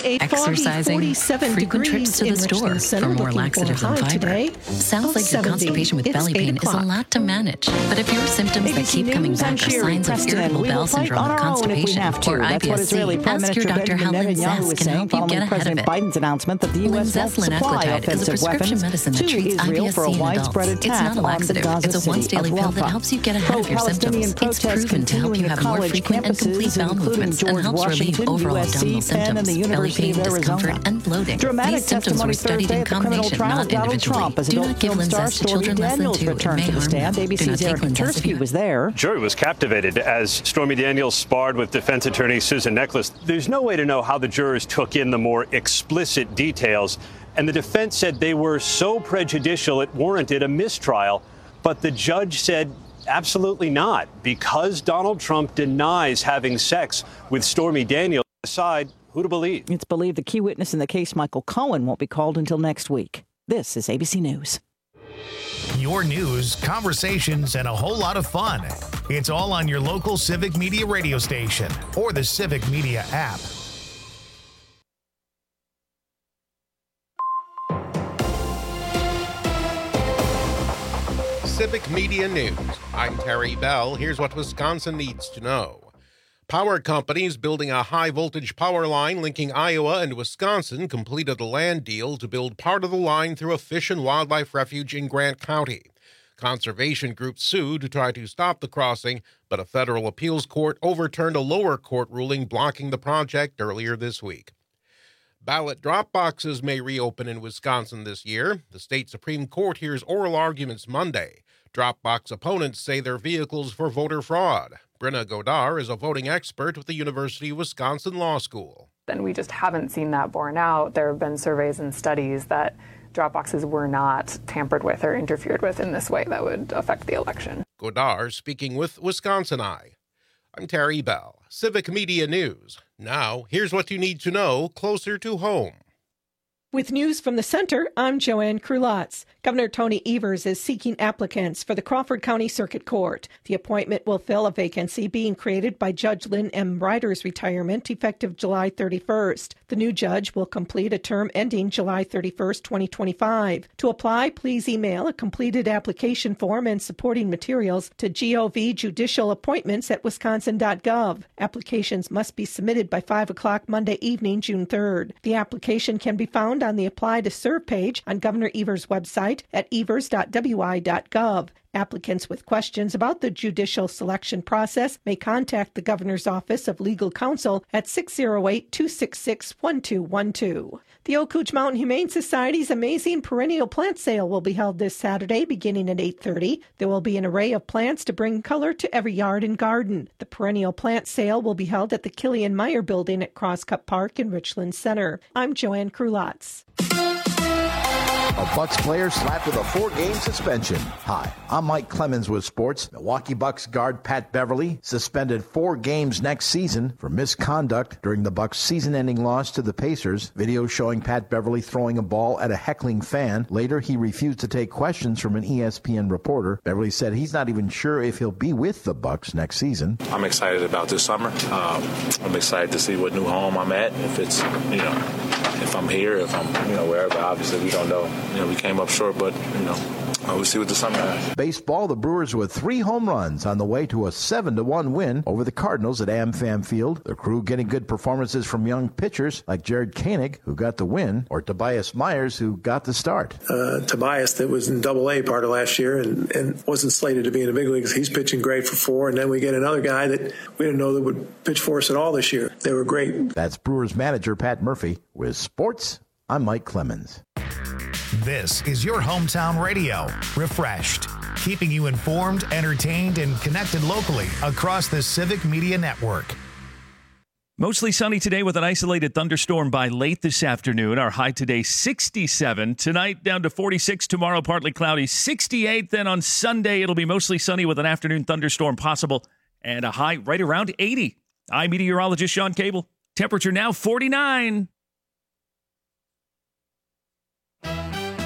exercising, 47 frequent trips to the store for more laxatives and fiber. Today. Sounds like your 70. constipation with It's belly pain is a lot to manage. But if your symptoms that keep coming back are signs of irritable bowel syndrome, constipation, or IBS-C, ask your doctor how Linzess can help you get ahead of it. Biden's announcement that the U.S. won't supply offensive weapons medicine that to treats Israel IBS-C for a in widespread adults. attack It's not a on the laxative. Gaza It's a city once-daily of pill that Rafah. helps you get ahead of your Pro-Palestinian symptoms. It's protests proven to help you continuing have at more college frequent and complete campuses, bowel including movements and George helps relieve Washington, overall USC, abdominal Penn, and the symptoms, belly University pain, of Arizona. discomfort, and bloating. Dramatic These symptoms testimony were studied Thursday in at the criminal combination, trial not of Donald individually. Trump as Do adult not give film star Linzess to Stormy children less than Daniels 2. It returned may to the harm stand. them. Do not ABC's take Eric Linzess if Tursky you was there. Jury was captivated as Stormy Daniels sparred with defense attorney Susan Neckles. There's no way to know how the jurors took in the more explicit details, and the defense said they were so prejudicial it warranted a mistrial. But the judge said absolutely not, because Donald Trump denies having sex with Stormy Daniels. Decide who to believe. It's believed the key witness in the case, Michael Cohen, won't be called until next week. This is ABC News. Your news, conversations, and a whole lot of fun. It's all on your local Civic Media radio station or the Civic Media app. Civic Media News. I'm Terry Bell. Here's what Wisconsin needs to know. Power companies building a high-voltage power line linking Iowa and Wisconsin completed a land deal to build part of the line through a fish and wildlife refuge in Grant County. Conservation groups sued to try to stop the crossing, but a federal appeals court overturned a lower court ruling blocking the project earlier this week. Ballot drop boxes may reopen in Wisconsin this year. The state Supreme Court hears oral arguments Monday. Dropbox opponents say they're vehicles for voter fraud. Brenna Godar is a voting expert with the University of Wisconsin Law School. And we just haven't seen that borne out. There have been surveys and studies that drop boxes were not tampered with or interfered with in this way that would affect the election. Godar speaking with Wisconsin Eye. I'm Terry Bell, Civic Media News. Now, here's what you need to know closer to home. With news from the center, I'm Joanne Krulotz. Governor Tony Evers is seeking applicants for the Crawford County Circuit Court. The appointment will fill a vacancy being created by Judge Lynn M. Ryder's retirement effective July 31st. The new judge will complete a term ending July 31st, 2025. To apply, please email a completed application form and supporting materials to govjudicialappointments@wisconsin.gov. Applications must be submitted by 5 o'clock Monday evening, June 3rd. The application can be found on the Apply to Serve page on Governor Evers' website at evers.wi.gov. Applicants with questions about the judicial selection process may contact the Governor's Office of Legal Counsel at 608-266-1212. The Oak Couch Mountain Humane Society's amazing perennial plant sale will be held this Saturday beginning at 8:30. There will be an array of plants to bring color to every yard and garden. The perennial plant sale will be held at the Killian Meyer Building at Crosscut Park in Richland Center. I'm Joanne Krulotz. A Bucks player slapped with a 4-game suspension. Hi, I'm Mike Clemens with sports. Milwaukee Bucks guard Pat Beverly suspended 4 games next season for misconduct during the Bucks' season-ending loss to the Pacers. Video showing Pat Beverly throwing a ball at a heckling fan. Later, he refused to take questions from an ESPN reporter. Beverly said he's not even sure if he'll be with the Bucks next season. I'm excited about this summer. I'm excited to see what new home I'm at. If it's, if I'm here, if I'm, wherever. Obviously, we don't know. We came up short, but, we'll see what the summer has. Baseball, the Brewers with 3 home runs on the way to a 7-1 win over the Cardinals at AmFam Field. The Crew getting good performances from young pitchers like Jared Koenig, who got the win, or Tobias Myers, who got the start. Tobias, that was in Double-A part of last year and wasn't slated to be in the big leagues. He's pitching great for 4, and then we get another guy that we didn't know that would pitch for us at all this year. They were great. That's Brewers manager Pat Murphy. With sports, I'm Mike Clemens. This is your hometown radio, Refreshed, keeping you informed, entertained, and connected locally across the Civic Media Network. Mostly sunny today with an isolated thunderstorm by late this afternoon. Our high today, 67. Tonight, down to 46. Tomorrow, partly cloudy, 68. Then on Sunday, it'll be mostly sunny with an afternoon thunderstorm possible and a high right around 80. I'm meteorologist Sean Cable. Temperature now 49.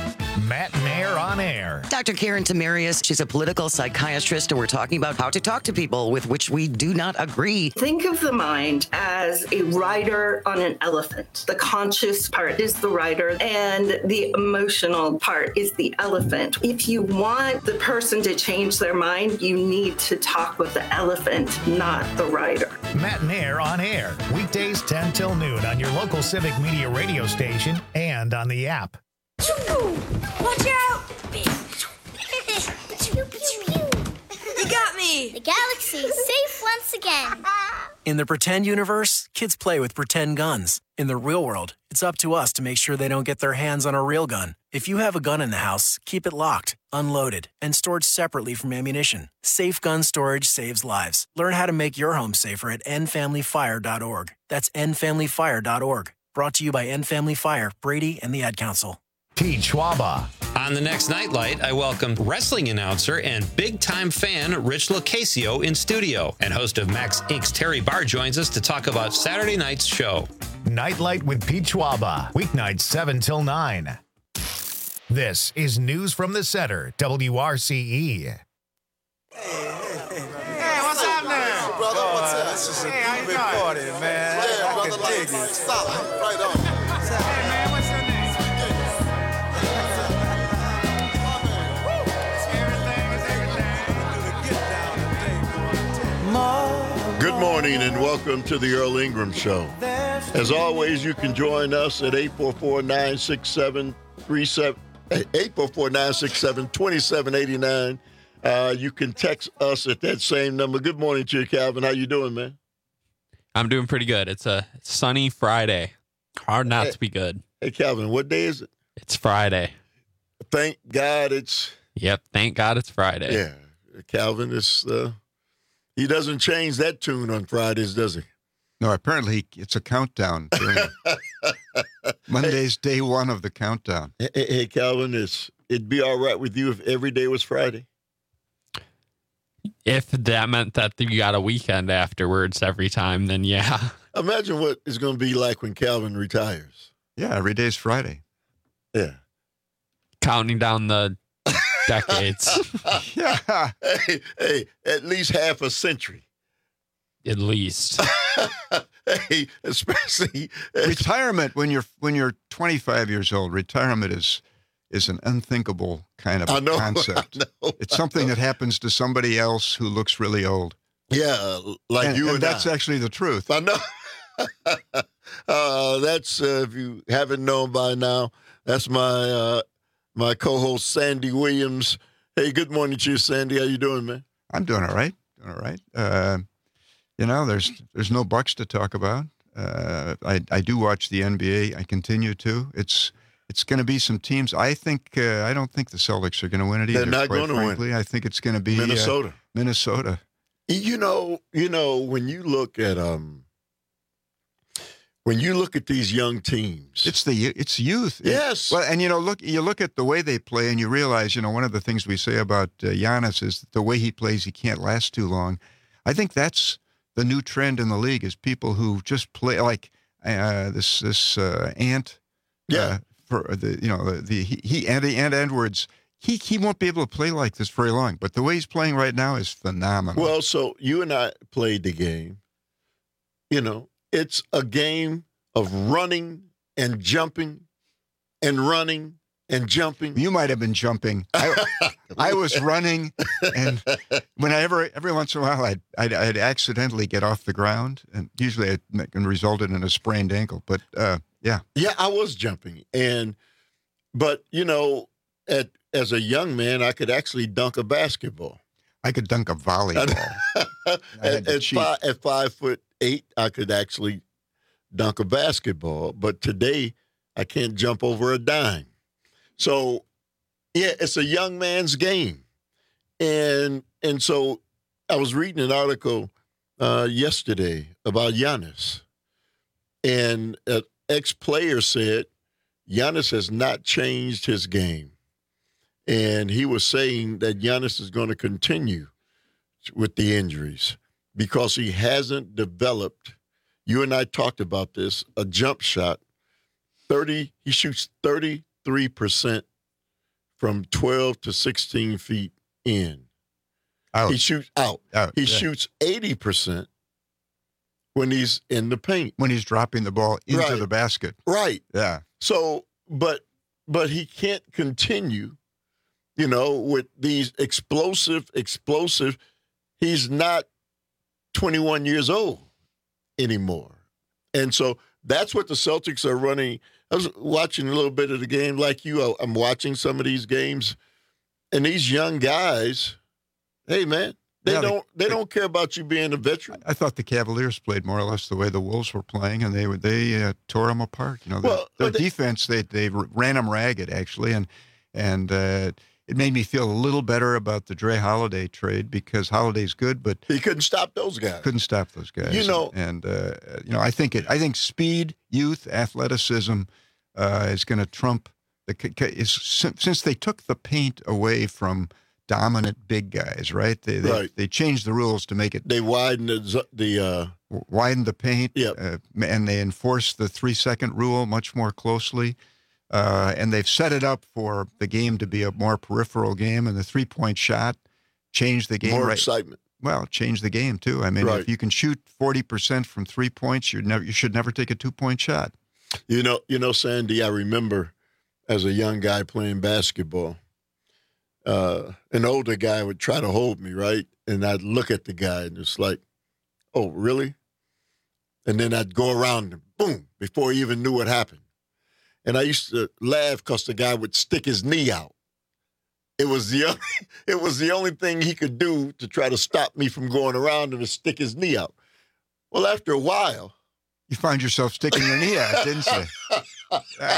Matt Mayer on air. Dr. Karen Tamarius, she's a political psychiatrist, and we're talking about how to talk to people with which we do not agree. Think of the mind as a rider on an elephant. The conscious part is the rider, and the emotional part is the elephant. If you want the person to change their mind, you need to talk with the elephant, not the rider. Matt Mayer on air. Weekdays 10 till noon on your local Civic Media radio station and on the app. Watch out! You got me! The galaxy's safe once again. In the pretend universe, kids play with pretend guns. In the real world, it's up to us to make sure they don't get their hands on a real gun. If you have a gun in the house, keep it locked, unloaded, and stored separately from ammunition. Safe gun storage saves lives. Learn how to make your home safer at endfamilyfire.org. That's endfamilyfire.org. Brought to you by End Family Fire, Brady, and the Ad Council. Pete Schwaba. On the next Nightlight, I welcome wrestling announcer and big-time fan Rich Locasio in studio. And host of Max Inc.'s Terry Barr joins us to talk about Saturday night's show. Nightlight with Pete Schwaba. Weeknights 7 till 9. This is News from the Center, WRCE. Hey, what's up now? Brother, what's up? This is a big party, man. Yeah, I brother, can dig it. Solid. Right on. Hey, man, what's your name? Good morning and welcome to the Earl Ingram Show. As always, you can join us at 844-967-2789. You can text us at that same number. Good morning to you, Calvin. How you doing, man? I'm doing pretty good. It's a sunny Friday. Hard not to be good. Hey, Calvin, what day is it? It's Friday. Thank God it's... Yep, thank God it's Friday. Yeah, Calvin is... He doesn't change that tune on Fridays, does he? No, apparently it's a countdown. Monday's day one of the countdown. Hey, Calvin, it'd be all right with you if every day was Friday? If that meant that you got a weekend afterwards every time, then yeah. Imagine what it's going to be like when Calvin retires. Yeah, every day's Friday. Yeah. Counting down the decades. Yeah. Hey, at least half a century. At least. Hey, especially retirement when you're 25 years old. Retirement is an unthinkable kind of concept. It's something that happens to somebody else who looks really old. Yeah, like you and that's actually the truth. I know. That's if you haven't known by now. That's my co-host Sandy Williams. Hey, good morning to you, Sandy. How you doing, man? I'm doing all right. Doing all right. There's no Bucks to talk about. I do watch the NBA. I continue to. It's going to be some teams. I don't think the Celtics are going to win it either. They're not going to win. I think it's going to be Minnesota. Minnesota. You know, when you look at these young teams, it's youth. Yes. Well, and you look at the way they play, and you realize, one of the things we say about Giannis is that the way he plays, he can't last too long. I think that's the new trend in the league is people who just play like this Ant. Yeah. Ant Edwards. He won't be able to play like this very long, but the way he's playing right now is phenomenal. Well, so you and I played the game. It's a game of running and jumping and running and jumping. You might have been jumping. I was running, and every once in a while I'd accidentally get off the ground, and usually it resulted in a sprained ankle. But yeah. Yeah, I was jumping, but as a young man, I could actually dunk a basketball. I could dunk a volleyball. At 5'8", I could actually dunk a basketball. But today, I can't jump over a dime. So, yeah, it's a young man's game. And so I was reading an article yesterday about Giannis. And an ex-player said Giannis has not changed his game. And he was saying that Giannis is going to continue with the injuries because he hasn't developed, you and I talked about this, a jump shot. He shoots 33% from 12 to 16 feet in. Out. He shoots out. He shoots 80% when he's in the paint. When he's dropping the ball into the basket. Right. Yeah. So, but he can't continue, with these explosive. He's not 21 years old anymore. And so that's what the Celtics are running. I was watching a little bit of the game like you. I'm watching some of these games, and these young guys, hey, man, they don't care about you being a veteran. I thought the Cavaliers played more or less the way the Wolves were playing, and they tore them apart. Their defense, they ran them ragged, actually, and it made me feel a little better about the Dre Holiday trade because Holiday's good, but he couldn't stop those guys. I think speed, youth, athleticism is going to trump since they took the paint away from dominant big guys, right? They changed the rules to make it. They widened widened the paint, yep. And they enforced the 3-second rule much more closely. And they've set it up for the game to be a more peripheral game, and the 3-point shot changed the game. More excitement. Well, changed the game too. I mean, if you can shoot 40% from 3 points, you should never take a 2-point shot. Sandy, I remember as a young guy playing basketball. An older guy would try to hold me, right? And I'd look at the guy and it's like, oh, really? And then I'd go around him, boom, before he even knew what happened. And I used to laugh because the guy would stick his knee out. It was the only thing he could do to try to stop me from going around him, to stick his knee out. Well, after a while, you find yourself sticking your knee out, didn't you?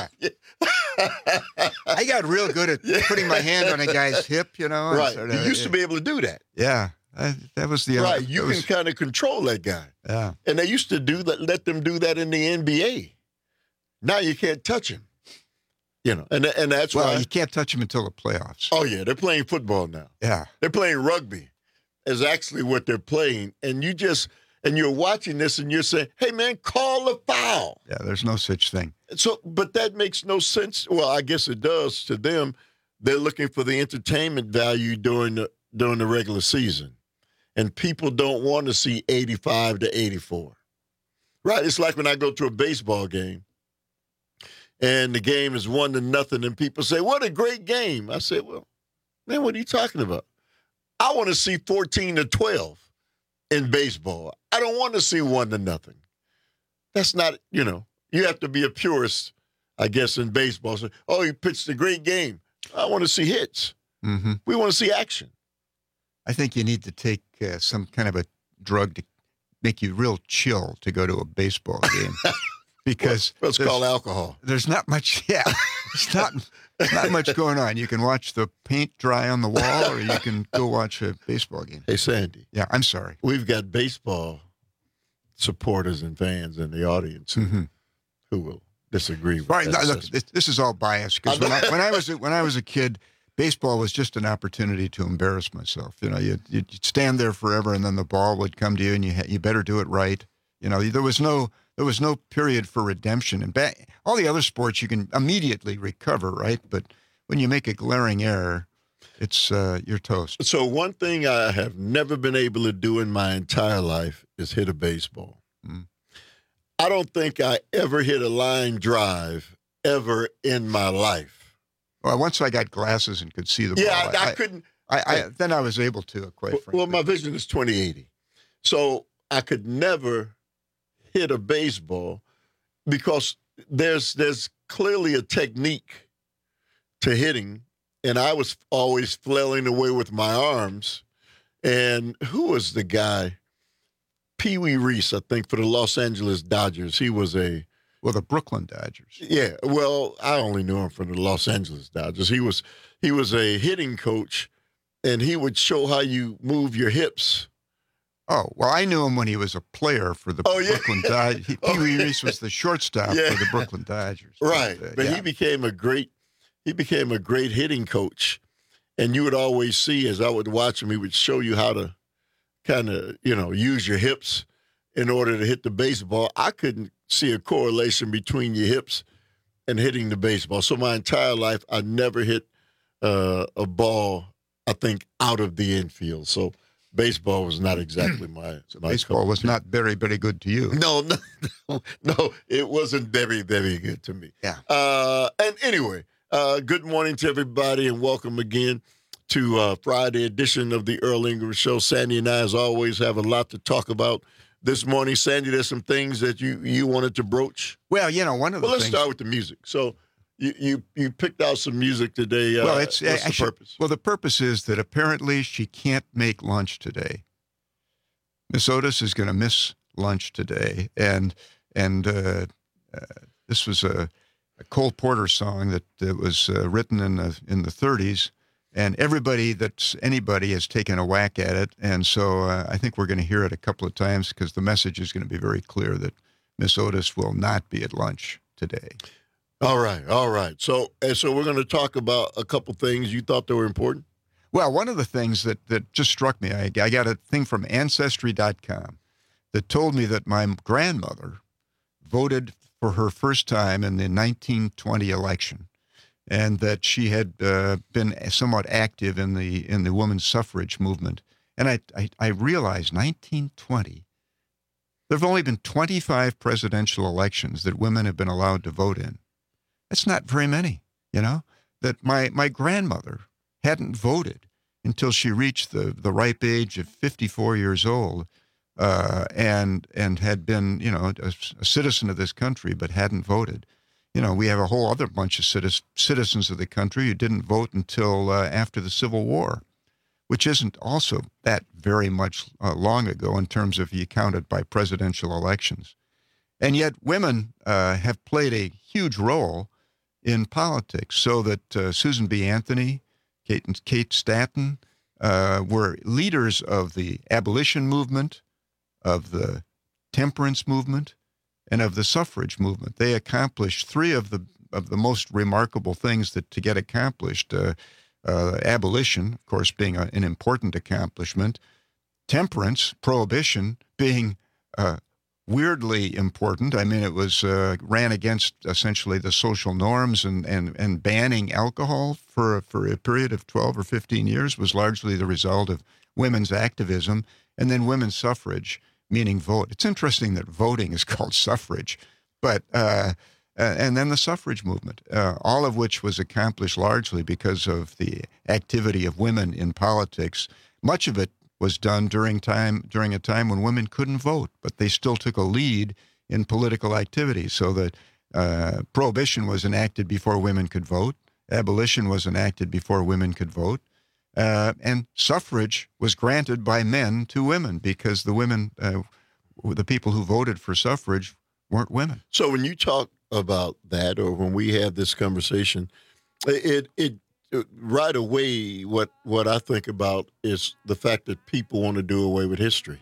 I got real good at putting my hand on a guy's hip, Right. You used to be able to do that. Yeah. That was the... Right. You can kind of control that guy. Yeah. And they used to let them do that in the NBA. Now you can't touch him. And that's why... Well, you can't touch him until the playoffs. Oh, yeah. They're playing football now. Yeah. They're playing rugby is actually what they're playing. And you're watching this and you're saying, hey, man, call a foul. Yeah, there's no such thing. So, but that makes no sense. Well, I guess it does to them. They're looking for the entertainment value during the regular season. And people don't want to see 85 to 84. Right? It's like when I go to a baseball game and the game is 1-0 and people say, what a great game. I say, well, man, what are you talking about? I want to see 14-12 in baseball. I don't want to see 1-0. That's not, you have to be a purist, I guess, in baseball. So, oh, he pitched a great game. I want to see hits. Mm-hmm. We want to see action. I think you need to take some kind of a drug to make you real chill to go to a baseball game. Because it's called alcohol. There's not much, it's not much going on. You can watch the paint dry on the wall, or you can go watch a baseball game. Hey, Sandy. Yeah, I'm sorry. We've got baseball supporters and fans in the audience who will disagree with that. Look, this is all biased because when I was a kid, baseball was just an opportunity to embarrass myself. You'd stand there forever, and then the ball would come to you, and you better do it right. There was no period for redemption. And all the other sports you can immediately recover, right? But when you make a glaring error, it's you're toast. So one thing I have never been able to do in my entire life is hit a baseball. I don't think I ever hit a line drive ever in my life. Well, once I got glasses and could see the ball. Yeah, I couldn't. Then I was able to, quite frankly. Well, my vision is 20/80. So I could never hit a baseball because there's clearly a technique to hitting, and I was always flailing away with my arms. And who was the guy? Pee Wee Reese, I think, for the Los Angeles Dodgers. He was the Brooklyn Dodgers. Yeah, well, I only knew him from the Los Angeles Dodgers. He was a hitting coach, and he would show how you move your hips. Oh, well, I knew him when he was a player for the Brooklyn Dodgers. Pee Wee Reese was the shortstop for the Brooklyn Dodgers. Right, but he became a great hitting coach, and you would always see, as I would watch him, he would show you how to kind of, use your hips in order to hit the baseball. I couldn't see a correlation between your hips and hitting the baseball. So my entire life, I never hit a ball, I think, out of the infield. So baseball was not exactly my baseball was not very, very good to you. No, it wasn't very, very good to me. Yeah. And anyway, good morning to everybody and welcome again to Friday edition of the Earl Ingram Show. Sandy and I, as always, have a lot to talk about this morning. Sandy, there's some things that you wanted to broach. Well, one of the let's things. start with the music. So you picked out some music today. Well, what's the purpose? Well, the purpose is that apparently she can't make lunch today. Miss Otis is going to miss lunch today, and this was a Cole Porter song that was written in the 30s. And anybody has taken a whack at it. And so I think we're going to hear it a couple of times because the message is going to be very clear that Miss Otis will not be at lunch today. All right. So we're going to talk about a couple things you thought that were important. Well, one of the things that just struck me, I got a thing from Ancestry.com that told me that my grandmother voted for her first time in the 1920 election. And that she had been somewhat active in the women's suffrage movement. And I realized 1920, there have only been 25 presidential elections that women have been allowed to vote in. That's not very many, that my grandmother hadn't voted until she reached the ripe age of 54 years old and had been, a citizen of this country but hadn't voted. We have a whole other bunch of citizens of the country who didn't vote until after the Civil War, which isn't also that very much long ago in terms of you count it by presidential elections. And yet women have played a huge role in politics, so that Susan B. Anthony, Kate Stanton were leaders of the abolition movement, of the temperance movement, and of the suffrage movement. They accomplished three of the most remarkable things to get accomplished. Abolition, of course, being an important accomplishment. Temperance, prohibition, being weirdly important. I mean, it was ran against essentially the social norms, and banning alcohol for a period of 12 or 15 years was largely the result of women's activism. And then women's suffrage, meaning vote. It's interesting that voting is called suffrage, but and then the suffrage movement, all of which was accomplished largely because of the activity of women in politics. Much of it was done during a time when women couldn't vote, but they still took a lead in political activity. So that prohibition was enacted before women could vote, abolition was enacted before women could vote. And suffrage was granted by men to women because the women, the people who voted for suffrage, weren't women. So when you talk about that, or when we have this conversation, it right away what I think about is the fact that people want to do away with history,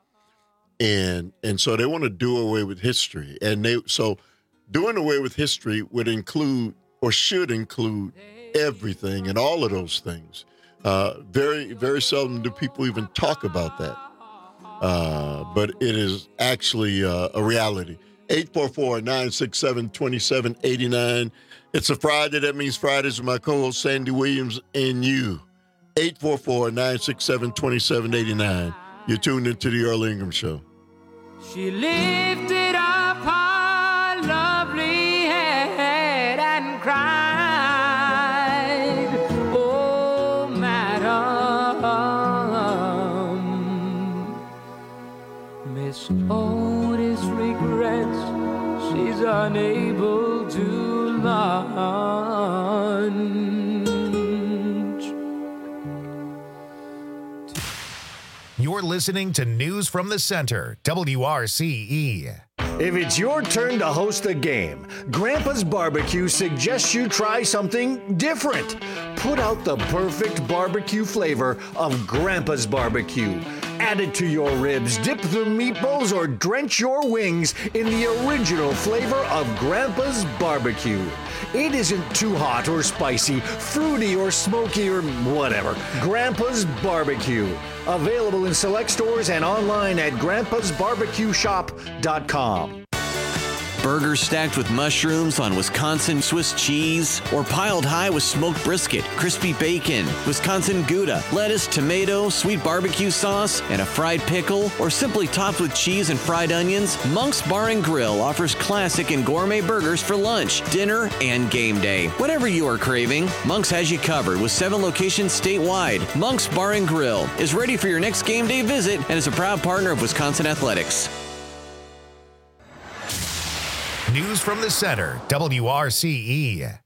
and so they want to do away with history, so doing away with history would include or should include everything and all of those things. Very, very seldom do people even talk about that. But it is actually a reality. 844-967-2789. It's a Friday. That means Fridays with my co-host Sandy Williams and you. 844-967-2789. You're tuned into the Earl Ingram Show. She lifted up her lovely head and cried, "Oh, madam, Miss Otis regrets she's unable to lunch." You're listening to News from the Center, WRCE. If it's your turn to host a game, Grandpa's Barbecue suggests you try something different. Put out the perfect barbecue flavor of Grandpa's Barbecue. Add it to your ribs, dip the meatballs, or drench your wings in the original flavor of Grandpa's Barbecue. It isn't too hot or spicy, fruity or smoky or whatever. Grandpa's Barbecue. Available in select stores and online at grandpasbarbecueshop.com. Burgers stacked with mushrooms on Wisconsin Swiss cheese, or piled high with smoked brisket, crispy bacon, Wisconsin Gouda, lettuce, tomato, sweet barbecue sauce, and a fried pickle, or simply topped with cheese and fried onions, Monk's Bar and Grill offers classic and gourmet burgers for lunch, dinner, and game day. Whatever you are craving, Monk's has you covered with 7 locations statewide. Monk's Bar and Grill is ready for your next game day visit and is a proud partner of Wisconsin Athletics. News from the Center, WRCE.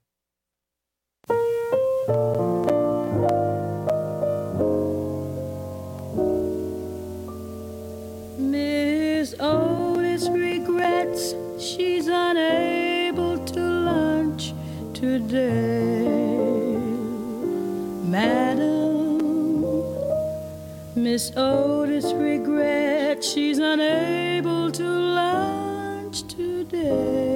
Miss Otis regrets she's unable to lunch today. Madam, Miss Otis regrets she's unable to lunch today.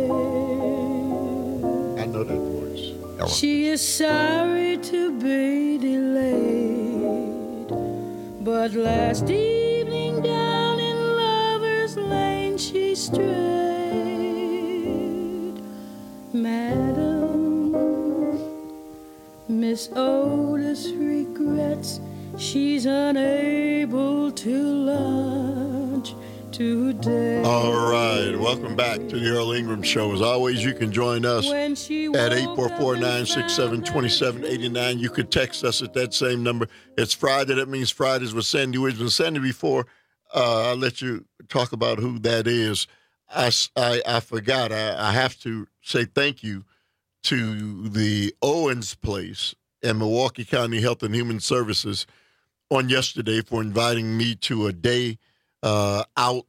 I know that voice. She is sorry to be delayed, but last evening down in Lover's Lane she strayed. Madam, Miss Otis regrets she's unable to lunch today. All right. Welcome back to the Earl Ingram Show. As always, you can join us at 844-967-2789. You could text us at that same number. It's Friday. That means Fridays with Sandy Wisdom. Sandy, before I'll let you talk about who that is, I forgot. I have to say thank you to the Owens Place and Milwaukee County Health and Human Services on yesterday for inviting me to a day out,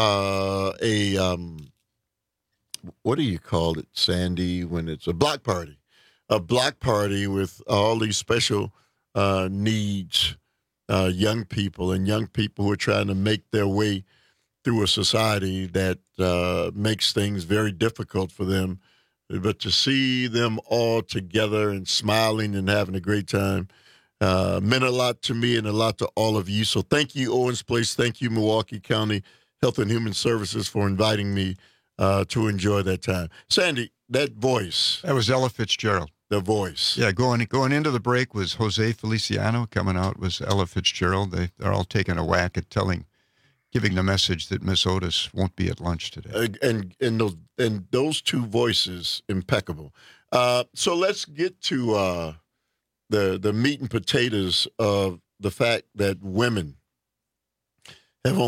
what do you call it, Sandy, when it's a block party with all these special needs, young people who are trying to make their way through a society that makes things very difficult for them. But to see them all together and smiling and having a great time meant a lot to me and a lot to all of you. So thank you, Owens Place. Thank you, Milwaukee County Health and Human Services, for inviting me to enjoy that time. Sandy, that voice. That was Ella Fitzgerald. The voice. Yeah, going into the break was Jose Feliciano. Coming out was Ella Fitzgerald. They're all taking a whack at giving the message that Miss Otis won't be at lunch today. And those two voices, impeccable. So let's get to the meat and potatoes of the fact that women have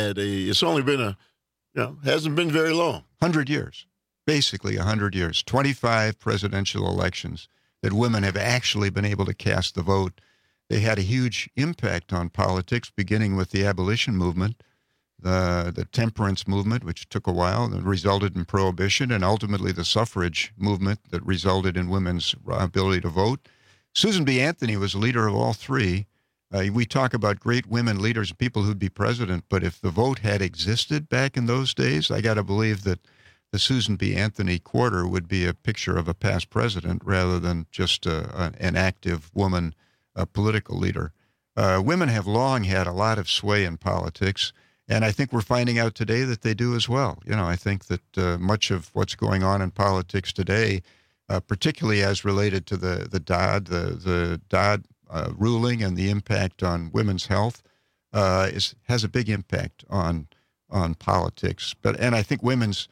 hasn't been very long. 100 years, basically 100 years, 25 presidential elections that women have actually been able to cast the vote. They had a huge impact on politics, beginning with the abolition movement, the temperance movement, which took a while, that resulted in prohibition, and ultimately the suffrage movement that resulted in women's ability to vote. Susan B. Anthony was a leader of all three. We talk about great women leaders, people who'd be president, but if the vote had existed back in those days, I got to believe that the Susan B. Anthony quarter would be a picture of a past president rather than just an active woman political leader. Women have long had a lot of sway in politics, and I think we're finding out today that they do as well. I think that much of what's going on in politics today, particularly as related to the Dodd ruling and the impact on women's health, has a big impact on politics. And I think women's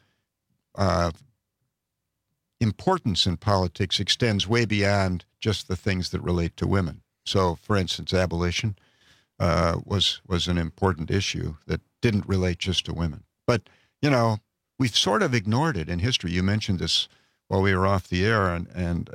importance in politics extends way beyond just the things that relate to women. So, for instance, abolition was an important issue that didn't relate just to women. But we've sort of ignored it in history. You mentioned this while we were off the air, and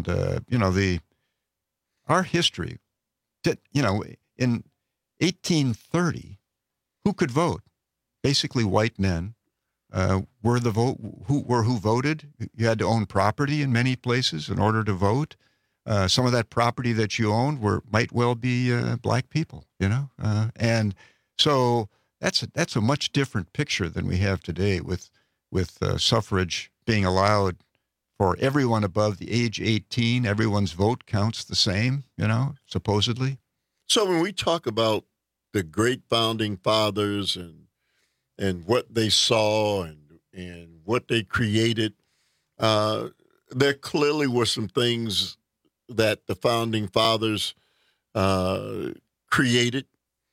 our history. In 1830, who could vote? Basically, white men were the vote. Who voted? You had to own property in many places in order to vote. Some of that property that you owned might well be black people. And so that's a much different picture than we have today with suffrage being allowed for everyone above the age 18. Everyone's vote counts the same, supposedly. So when we talk about the great founding fathers and what they saw and and what they created, there clearly were some things that the Founding Fathers created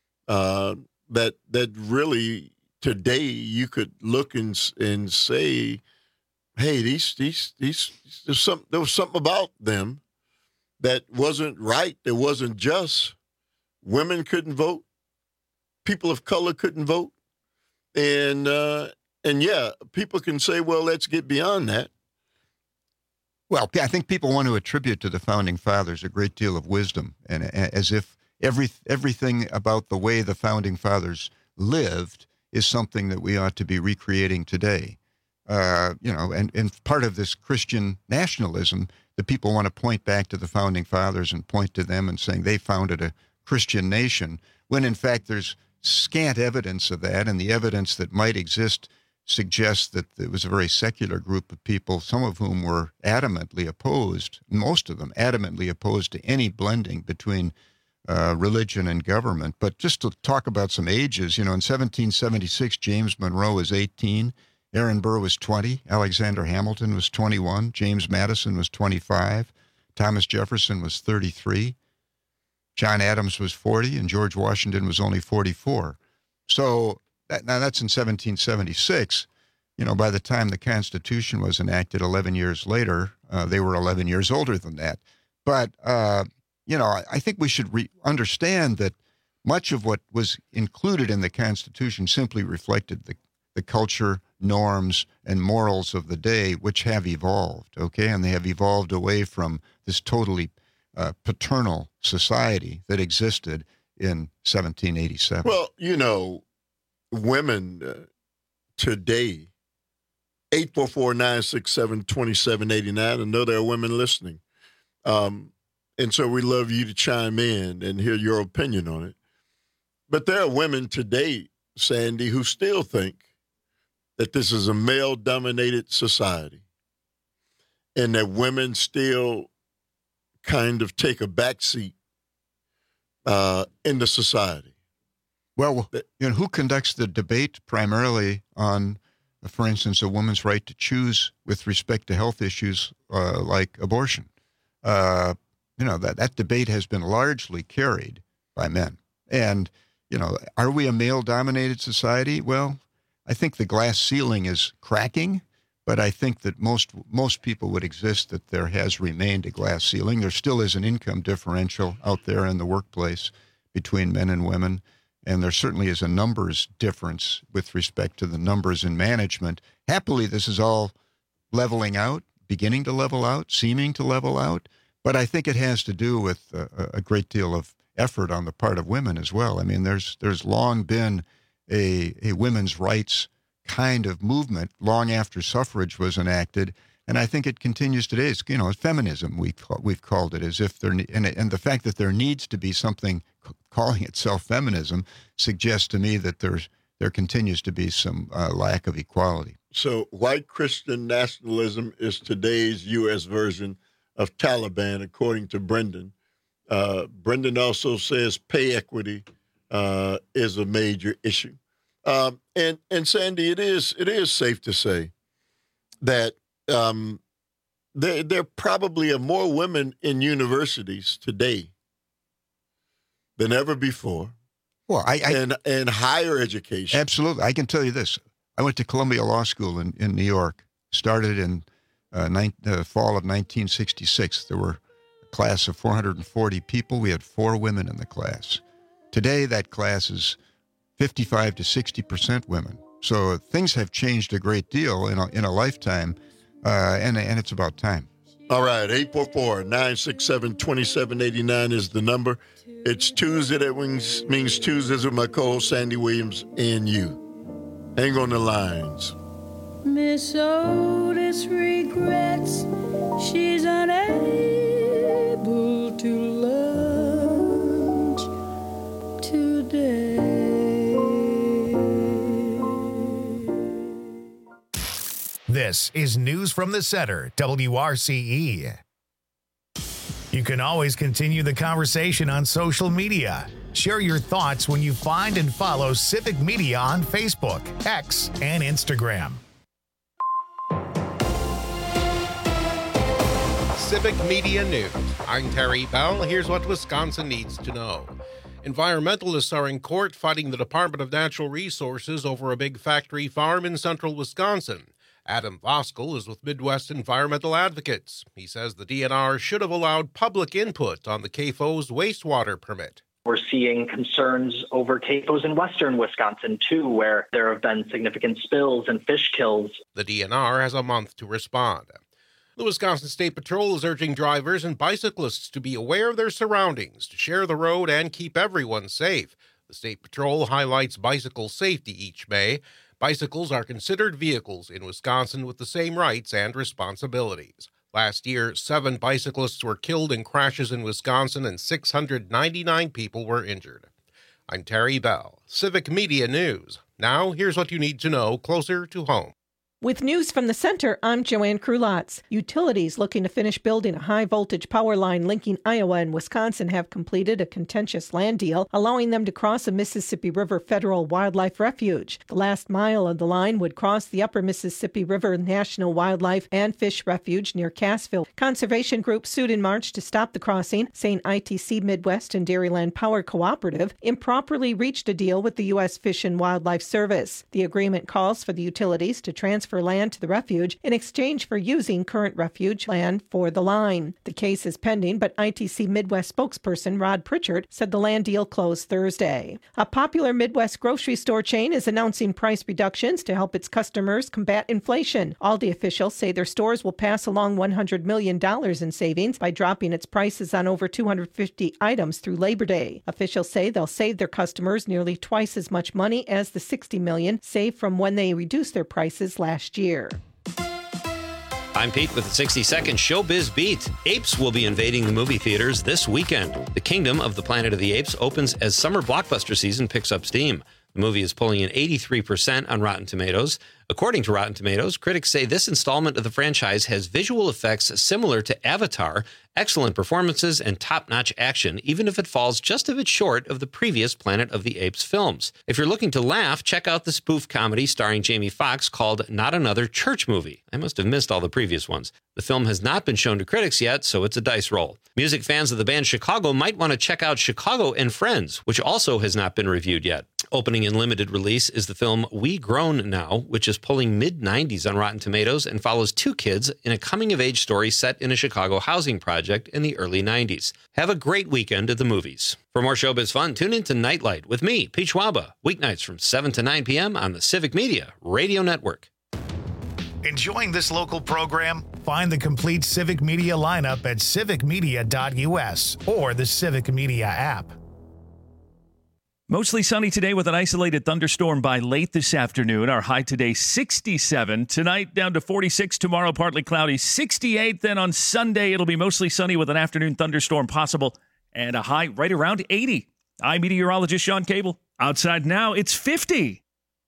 that really today you could look and say, hey, there was something about them that wasn't right, that wasn't just. Women couldn't vote, people of color couldn't vote, and yeah, people can say, well, let's get beyond that. Well, I think people want to attribute to the Founding Fathers a great deal of wisdom, and as if everything about the way the Founding Fathers lived is something that we ought to be recreating today. And part of this Christian nationalism, the people want to point back to the Founding Fathers and point to them and saying they founded a Christian nation, when in fact there's scant evidence of that, and the evidence that might exist suggests that it was a very secular group of people, some of whom were adamantly opposed, most of them adamantly opposed to any blending between religion and government. But just to talk about some ages, in 1776, James Monroe was 18, Aaron Burr was 20, Alexander Hamilton was 21, James Madison was 25, Thomas Jefferson was 33, John Adams was 40, and George Washington was only 44. So now that's in 1776. By the time the Constitution was enacted 11 years later, they were 11 years older than that. But, I think we should understand that much of what was included in the Constitution simply reflected the culture, norms, and morals of the day, which have evolved, okay? And they have evolved away from this totally paternal society that existed in 1787. Well, women today, 844-967-2789, I know there are women listening. And so we love you to chime in and hear your opinion on it. But there are women today, Sandy, who still think that this is a male-dominated society and that women still kind of take a backseat in the society. Well, who conducts the debate primarily on, for instance, a woman's right to choose with respect to health issues like abortion? That debate has been largely carried by men. And, are we a male-dominated society? Well, I think the glass ceiling is cracking, but I think that most people would exist that there has remained a glass ceiling. There still is an income differential out there in the workplace between men and women, and there certainly is a numbers difference with respect to the numbers in management. Happily, this is all leveling out, beginning to level out, seeming to level out, but I think it has to do with a great deal of effort on the part of women as well. I mean, there's long been a women's rights kind of movement long after suffrage was enacted, and I think it continues today. It's feminism we've called it, as if and the fact that there needs to be something calling itself feminism suggests to me that there continues to be some lack of equality. So white Christian nationalism is today's U.S. version of Taliban, according to Brendan. Brendan also says pay equity is a major issue. And Sandy, it is safe to say that there probably are more women in universities today than ever before. Well, and higher education. Absolutely. I can tell you this. I went to Columbia Law School in New York, started in fall of 1966. There were a class of 440 people. We had 4 women in the class. Today, that class is 55 to 60% women. So things have changed a great deal in a lifetime, and it's about time. All right, 844-967-2789 is the number. It's Tuesday. That means Tuesdays with my co-host Sandy Williams and you. Hang on the lines. Miss Otis regrets she's unable to lunch today. This is News from the Center, WRCE. You can always continue the conversation on social media. Share your thoughts when you find and follow Civic Media on Facebook, X, and Instagram. Civic Media News. I'm Terry Bell. Here's what Wisconsin needs to know. Environmentalists are in court fighting the Department of Natural Resources over a big factory farm in central Wisconsin. Adam Voskel is with Midwest Environmental Advocates. He says the DNR should have allowed public input on the CAFO's wastewater permit. We're seeing concerns over CAFOs in western Wisconsin, too, where there have been significant spills and fish kills. The DNR has a month to respond. The Wisconsin State Patrol is urging drivers and bicyclists to be aware of their surroundings, to share the road, and keep everyone safe. The State Patrol highlights bicycle safety each May. Bicycles are considered vehicles in Wisconsin with the same rights and responsibilities. Last year, 7 bicyclists were killed in crashes in Wisconsin and 699 people were injured. I'm Terry Bell, Civic Media News. Now, here's what you need to know closer to home. With news from the center, I'm Joanne Krulotz. Utilities looking to finish building a high-voltage power line linking Iowa and Wisconsin have completed a contentious land deal, allowing them to cross a Mississippi River Federal Wildlife Refuge. The last mile of the line would cross the Upper Mississippi River National Wildlife and Fish Refuge near Cassville. Conservation groups sued in March to stop the crossing, saying ITC Midwest and Dairyland Power Cooperative improperly reached a deal with the U.S. Fish and Wildlife Service. The agreement calls for the utilities to transfer land to the refuge in exchange for using current refuge land for the line. The case is pending, but ITC Midwest spokesperson Rod Pritchard said the land deal closed Thursday. A popular Midwest grocery store chain is announcing price reductions to help its customers combat inflation. Aldi officials say their stores will pass along $100 million in savings by dropping its prices on over 250 items through Labor Day. Officials say they'll save their customers nearly twice as much money as the $60 million saved from when they reduced their prices last year. I'm Pete with the 60-second Showbiz Beat. Apes will be invading the movie theaters this weekend. The Kingdom of the Planet of the Apes opens as summer blockbuster season picks up steam. The movie is pulling in 83% on Rotten Tomatoes. According to Rotten Tomatoes, critics say this installment of the franchise has visual effects similar to Avatar, excellent performances, and top-notch action, even if it falls just a bit short of the previous Planet of the Apes films. If you're looking to laugh, check out the spoof comedy starring Jamie Foxx called Not Another Church Movie. I must have missed all the previous ones. The film has not been shown to critics yet, so it's a dice roll. Music fans of the band Chicago might want to check out Chicago and Friends, which also has not been reviewed yet. Opening in limited release is the film We Grown Now, which is pulling mid-90s on Rotten Tomatoes and follows 2 kids in a coming-of-age story set in a Chicago housing project in the early 90s. Have a great weekend at the movies. For more showbiz fun, tune in to Nightlight with me, Pete Schwaba, weeknights from 7 to 9 p.m. on the Civic Media Radio Network. Enjoying this local program? Find the complete Civic Media lineup at civicmedia.us or the Civic Media app. Mostly sunny today with an isolated thunderstorm by late this afternoon. Our high today, 67. Tonight, down to 46. Tomorrow, partly cloudy, 68. Then on Sunday, it'll be mostly sunny with an afternoon thunderstorm possible and a high right around 80. I'm meteorologist Sean Cable. Outside now, it's 50.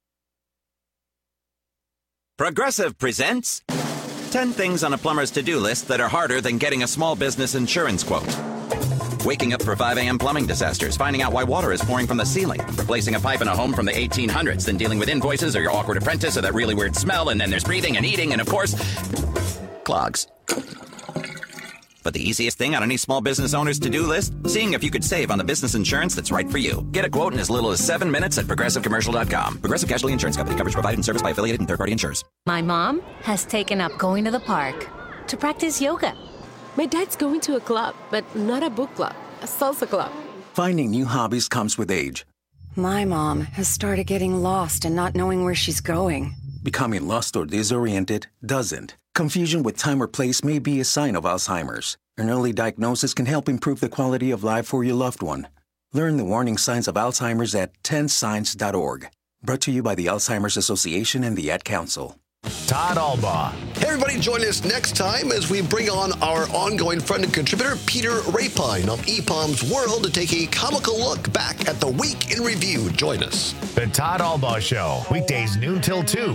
Progressive presents 10 things on a plumber's to-do list that are harder than getting a small business insurance quote. Waking up for 5 a.m. plumbing disasters, finding out why water is pouring from the ceiling, replacing a pipe in a home from the 1800s, then dealing with invoices or your awkward apprentice or that really weird smell, and then there's breathing and eating, and of course, clogs. But the easiest thing on any small business owner's to-do list? Seeing if you could save on the business insurance that's right for you. Get a quote in as little as 7 minutes at ProgressiveCommercial.com. Progressive Casualty Insurance Company. Coverage provided and serviced by affiliated and third-party insurers. My mom has taken up going to the park to practice yoga. My dad's going to a club, but not a book club, a salsa club. Finding new hobbies comes with age. My mom has started getting lost and not knowing where she's going. Becoming lost or disoriented doesn't. Confusion with time or place may be a sign of Alzheimer's. An early diagnosis can help improve the quality of life for your loved one. Learn the warning signs of Alzheimer's at 10signs.org. Brought to you by the Alzheimer's Association and the Ad Council. Todd Albaugh. Hey, everybody, join us next time as we bring on our ongoing friend and contributor, Peter Rapine, of EPOM's World, to take a comical look back at the week in review. Join us. The Todd Albaugh Show, weekdays noon till 2.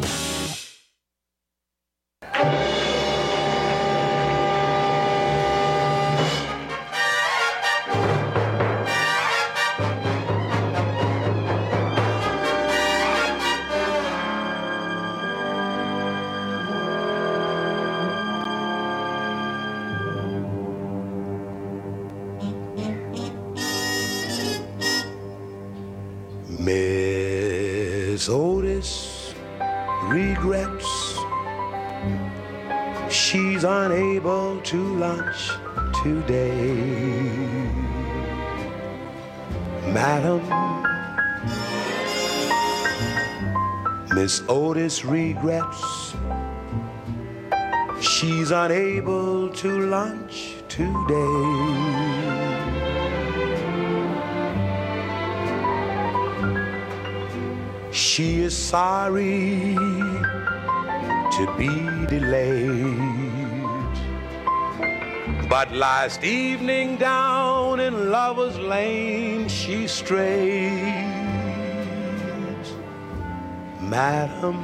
Miss Otis regrets she's unable to lunch today. Madam, Miss Otis regrets she's unable to lunch today. She is sorry to be delayed, but last evening down in Lover's Lane she strayed. Madam,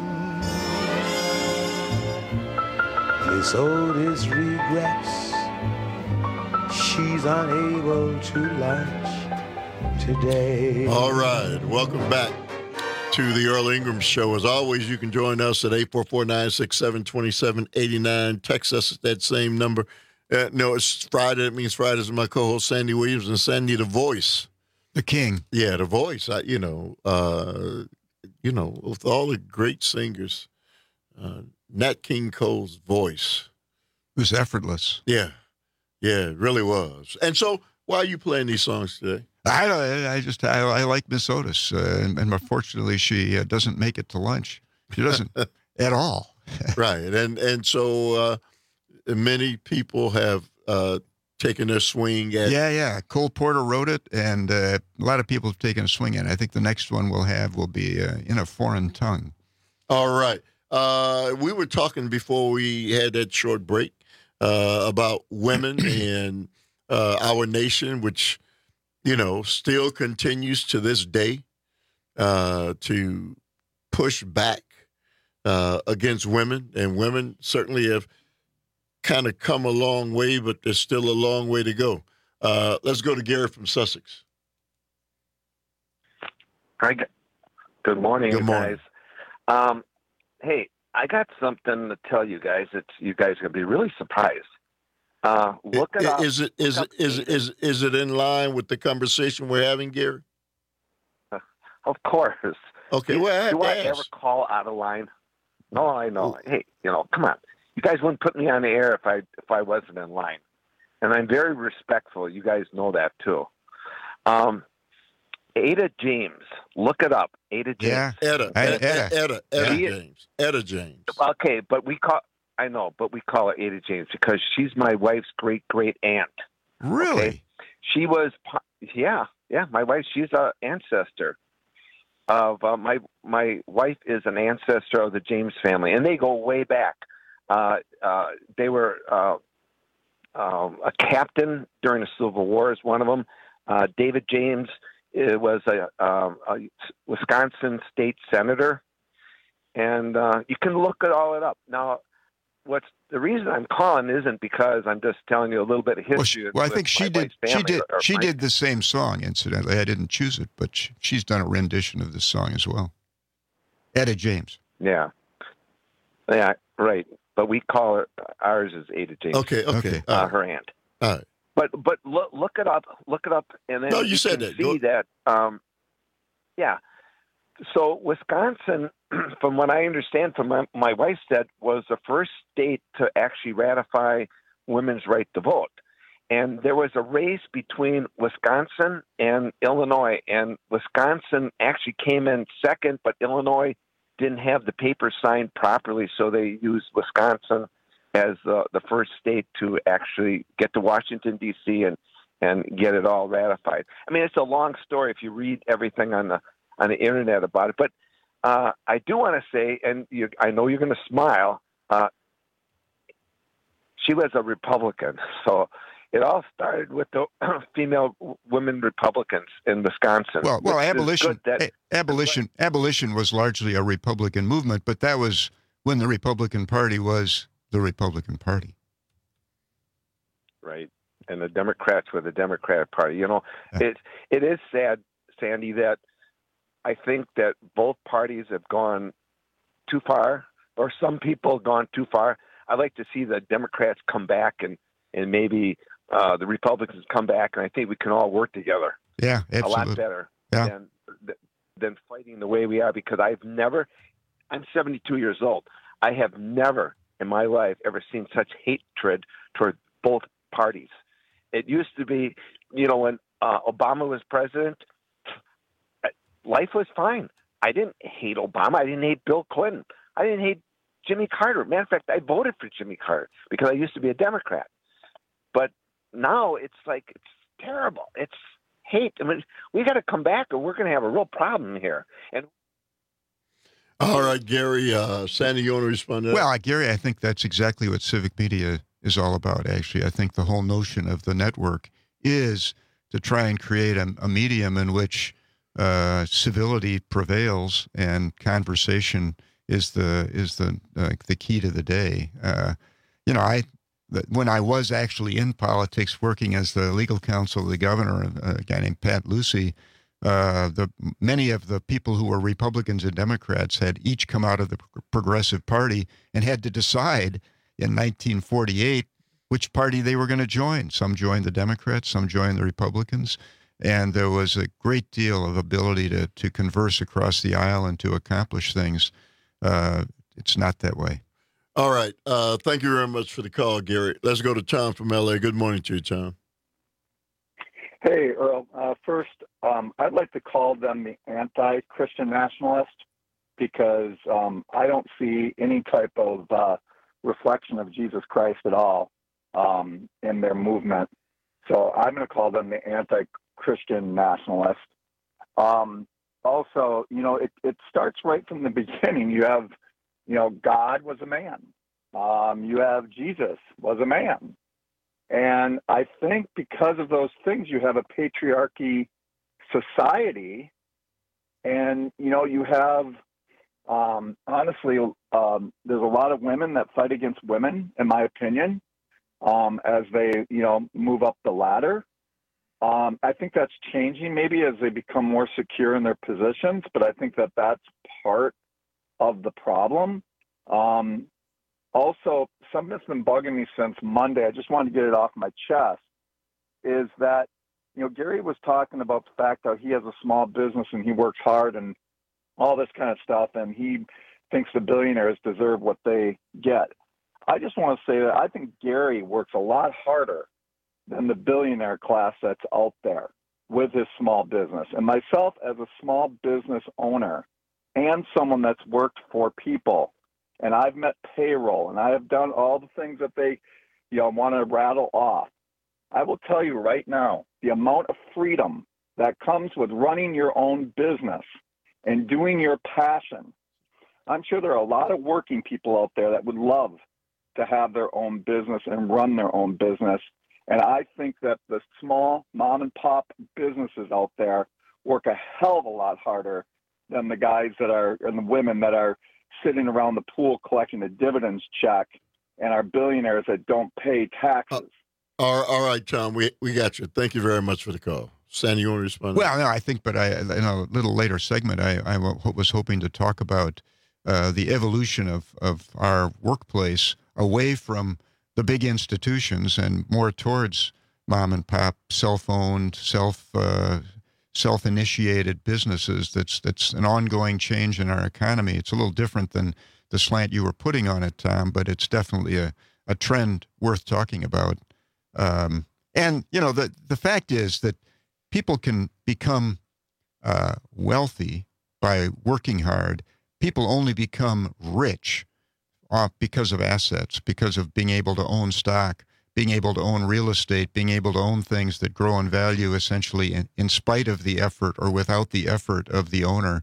Miss Otis regrets she's unable to lunch today. All right, welcome back to the Earl Ingram Show. As always, you can join us at 844-967-2789. Text us at that same number. No, it's Friday. It means Fridays with my co-host Sandy Williams, and Sandy, the voice. The king. Yeah, the voice. With all the great singers, Nat King Cole's voice. It was effortless. Yeah, it really was. And so, why are you playing these songs today? I like Miss Otis, and unfortunately she doesn't make it to lunch. She doesn't at all. Right, and so many people have taken their swing at. Yeah. Cole Porter wrote it, and a lot of people have taken a swing at it. I think the next one we'll have will be in a foreign tongue. All right, we were talking before we had that short break about women and our nation, which, still continues to this day to push back against women. And women certainly have kind of come a long way, but there's still a long way to go. Let's go to Gary from Sussex. Hi. Good morning, Good morning. guys. Hey, I got something to tell you guys that you guys are going to be really surprised. Look it up. Is it in line with the conversation we're having, Gary? Of course. Okay. Do Well, I ever call out of line? No, I know. Hey, come on. You guys wouldn't put me on the air if I wasn't in line, and I'm very respectful. You guys know that too. Ada James. Look it up. Ada James. Yeah. Etta James. Okay, but we call her Ada James because she's my wife's great aunt. Really? Okay? She was, my wife. She's an ancestor of my wife is an ancestor of the James family, and they go way back. They were a captain during the Civil War. Is one of them. David James was a Wisconsin state senator, and you can look it all up now. What's the reason I'm calling isn't because I'm just telling you a little bit of history. Well, I think she did the same song. Incidentally, I didn't choose it, but she's done a rendition of this song as well. Etta James. Yeah, right. But we call her, ours is Ada James. Okay. Her aunt. All right. But look it up, and then you said can see that. So Wisconsin, from what I understand, from my wife said, was the first state to actually ratify women's right to vote. And there was a race between Wisconsin and Illinois, and Wisconsin actually came in second, but Illinois didn't have the paper signed properly, so they used Wisconsin as the first state to actually get to Washington, D.C. and get it all ratified. I mean, it's a long story if you read everything on the internet about it. But I do want to say, and I know you're going to smile, she was a Republican. So it all started with the female women Republicans in Wisconsin. Well, abolition was largely a Republican movement, but that was when the Republican Party was the Republican Party. Right. And the Democrats were the Democratic Party. It is sad, Sandy, that I think that both parties have gone too far, or some people have gone too far. I'd like to see the Democrats come back and maybe the Republicans come back, and I think we can all work together. Yeah, absolutely. A lot better than fighting the way we are, because I'm 72 years old. I have never in my life ever seen such hatred toward both parties. It used to be, when Obama was president, life was fine. I didn't hate Obama. I didn't hate Bill Clinton. I didn't hate Jimmy Carter. Matter of fact, I voted for Jimmy Carter because I used to be a Democrat. But now it's terrible. It's hate. I mean, we got to come back, or we're going to have a real problem here. And all right, Gary, Sandy, you want to respond to that? Well, Gary, I think that's exactly what civic media is all about, actually. I think the whole notion of the network is to try and create a medium in which civility prevails and conversation is the key to the day. When I was actually in politics, working as the legal counsel of the governor, a guy named Pat Lucey, many of the people who were Republicans and Democrats had each come out of the Progressive Party and had to decide in 1948 which party they were going to join. Some joined the Democrats, some joined the Republicans, and there was a great deal of ability to converse across the aisle and to accomplish things. It's not that way. All right. Thank you very much for the call, Gary. Let's go to Tom from L.A. Good morning to you, Tom. Hey, Earl. First, I'd like to call them the anti-Christian nationalist, because I don't see any type of reflection of Jesus Christ at all in their movement. So I'm going to call them the anti-Christian nationalist. Also, it starts right from the beginning. You have, God was a man. You have Jesus was a man. And I think because of those things, you have a patriarchy society, and, you have, honestly, there's a lot of women that fight against women, in my opinion, as they, move up the ladder. I think that's changing maybe as they become more secure in their positions, but I think that that's part of the problem. Also, something that's been bugging me since Monday, I just wanted to get it off my chest, is that, Gary was talking about the fact that he has a small business and he works hard and all this kind of stuff, and he thinks the billionaires deserve what they get. I just want to say that I think Gary works a lot harder than the billionaire class that's out there with his small business. And myself, as a small business owner and someone that's worked for people, and I've met payroll, and I have done all the things that they, want to rattle off. I will tell you right now, the amount of freedom that comes with running your own business and doing your passion. I'm sure there are a lot of working people out there that would love to have their own business and run their own business. And I think that the small mom and pop businesses out there work a hell of a lot harder than the guys that are, and the women that are sitting around the pool collecting a dividends check, and our billionaires that don't pay taxes. All right, Tom, we got you. Thank you very much for the call. Sandy, you want to respond? Well, no, I think, but in a little later segment, I was hoping to talk about the evolution of our workplace away from the big institutions and more towards mom and pop, self-owned, self-initiated businesses. That's an ongoing change in our economy. It's a little different than the slant you were putting on it, Tom, but it's definitely a trend worth talking about. And the fact is that people can become wealthy by working hard. People only become rich because of assets, because of being able to own stock, being able to own real estate, being able to own things that grow in value essentially in spite of the effort or without the effort of the owner.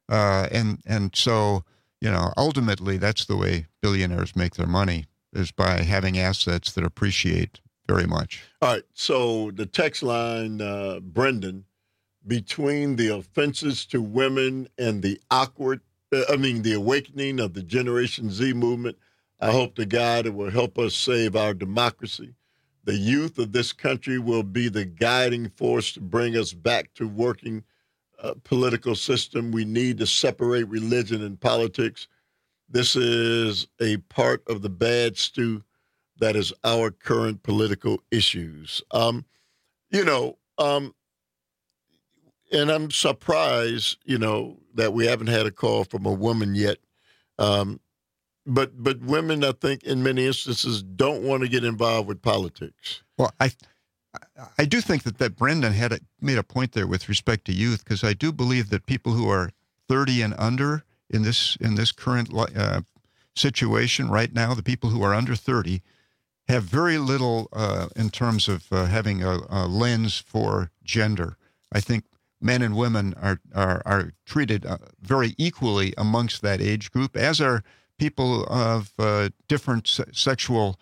And so, ultimately that's the way billionaires make their money, is by having assets that appreciate very much. All right. So the text line, Brendan, between the offenses to women and the the awakening of the Generation Z movement, I hope to God it will help us save our democracy. The youth of this country will be the guiding force to bring us back to working political system. We need to separate religion and politics. This is a part of the bad stew that is our current political issues. and I'm surprised, that we haven't had a call from a woman yet. But women, I think, in many instances, don't want to get involved with politics. Well, I do think that Brendan made a point there with respect to youth, because I do believe that people who are 30 and under in this current situation right now, the people who are under 30, have very little in terms of having a lens for gender. I think men and women are treated very equally amongst that age group, as are people of different sexual.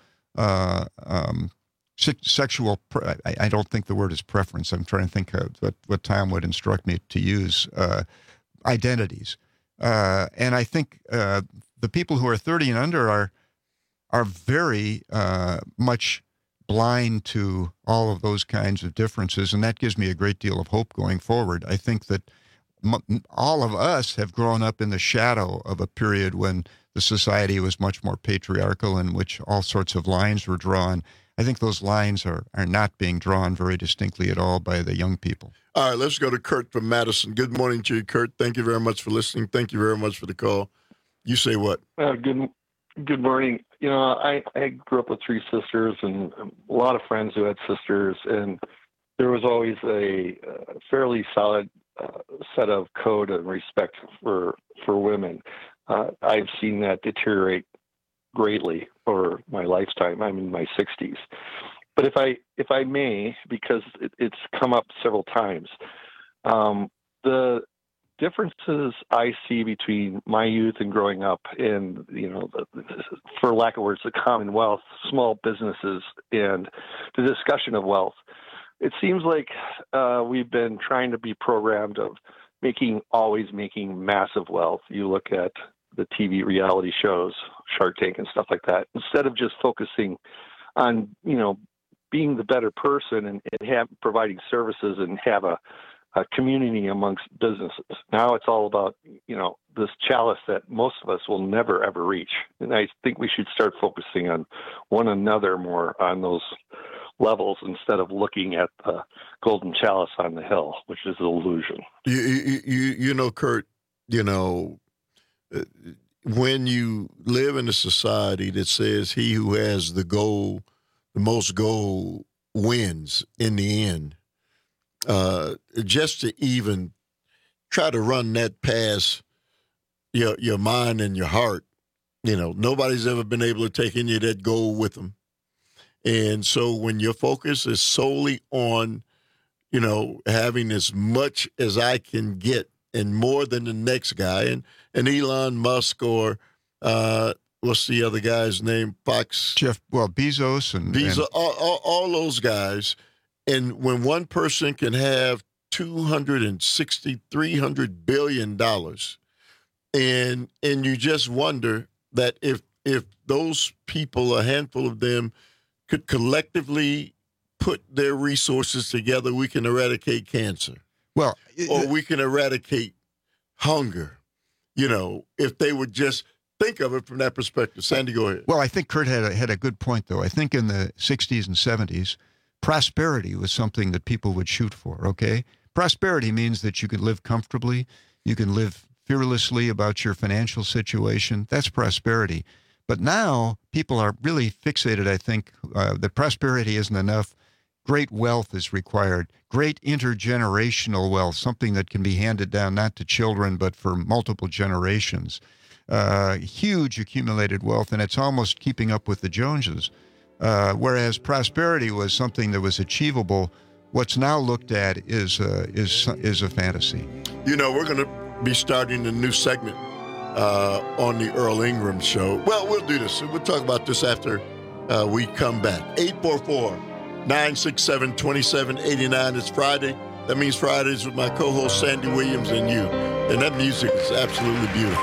I don't think the word is preference. I'm trying to think of what Tom would instruct me to use. Identities, and I think the people who are 30 and under are very much blind to all of those kinds of differences, and that gives me a great deal of hope going forward. I think that all of us have grown up in the shadow of a period when the society was much more patriarchal, in which all sorts of lines were drawn. I think those lines are not being drawn very distinctly at all by the young people. All right, let's go to Kurt from Madison. Good morning to you, Kurt. Thank you very much for listening. Thank you very much for the call. You say what? Good morning. I grew up with three sisters and a lot of friends who had sisters, and there was always a fairly solid set of code and respect for women. I've seen that deteriorate greatly over my lifetime. I'm in my 60s. But if I may, because it's come up several times, the differences I see between my youth and growing up in, for lack of words, the Commonwealth, small businesses, and the discussion of wealth, it seems like we've been trying to be programmed of always making massive wealth. You look at the TV reality shows, Shark Tank and stuff like that, instead of just focusing on, being the better person and providing services and have a community amongst businesses. Now it's all about, this chalice that most of us will never, ever reach. And I think we should start focusing on one another more on those levels instead of looking at the golden chalice on the hill, which is an illusion. Kurt, when you live in a society that says he who has the most gold wins in the end, just to even try to run that past your mind and your heart, nobody's ever been able to take any of that gold with them. And so when your focus is solely on, having as much as I can get and more than the next guy, and Elon Musk or what's the other guy's name? Bezos and all those guys. And when one person can have $260-300 billion, and you just wonder that if those people, a handful of them, could collectively put their resources together, we can eradicate cancer. Or we can eradicate hunger, if they would just think of it from that perspective. Sandy, go ahead. Well, I think Kurt had a good point, though. I think in the 60s and 70s, prosperity was something that people would shoot for, okay? Prosperity means that you can live comfortably, you can live fearlessly about your financial situation. That's prosperity. But now people are really fixated, I think, that prosperity isn't enough. Great wealth is required, great intergenerational wealth, something that can be handed down not to children but for multiple generations. Huge accumulated wealth, and it's almost keeping up with the Joneses. Whereas prosperity was something that was achievable, what's now looked at is a fantasy. We're going to be starting a new segment on the Earl Ingram Show. Well, we'll do this. We'll talk about this after we come back. 844-967-2789. It's Friday. That means Fridays with my co-host Sandy Williams and you. And that music is absolutely beautiful.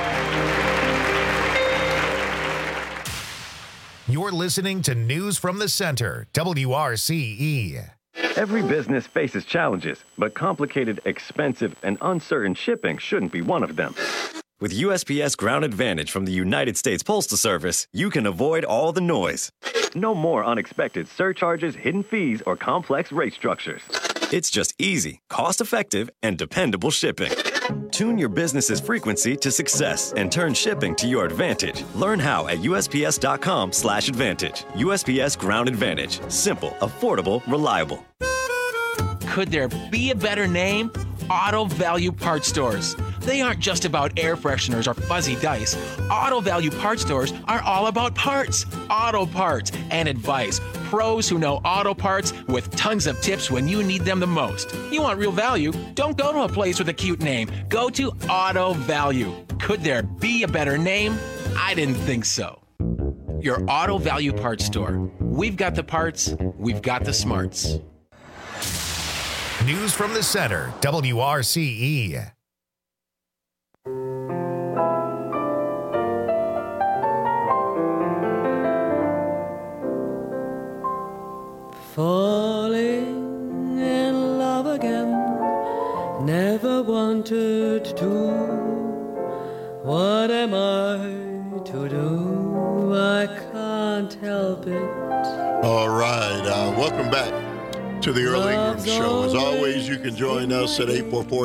You're listening to News from the Center, WRCE. Every business faces challenges, but complicated, expensive, and uncertain shipping shouldn't be one of them. With USPS Ground Advantage from the United States Postal Service, you can avoid all the noise. No more unexpected surcharges, hidden fees, or complex rate structures. It's just easy, cost-effective, and dependable shipping. Tune your business's frequency to success and turn shipping to your advantage. Learn how at USPS.com/advantage. USPS Ground Advantage. Simple, affordable, reliable. Could there be a better name? Auto Value Parts Stores. They aren't just about air fresheners or fuzzy dice. Auto Value Parts Stores are all about parts, auto parts, and advice. Pros who know auto parts with tons of tips when you need them the most. You want real value? Don't go to a place with a cute name. Go to Auto Value. Could there be a better name? I didn't think so. Your Auto Value Parts Store. We've got the parts, we've got the smarts. News from the center, WRCE. Falling in love again, never wanted to. What am I to do? I can't help it. All right, welcome back to the Earl Ingram Show. As always, you can join us at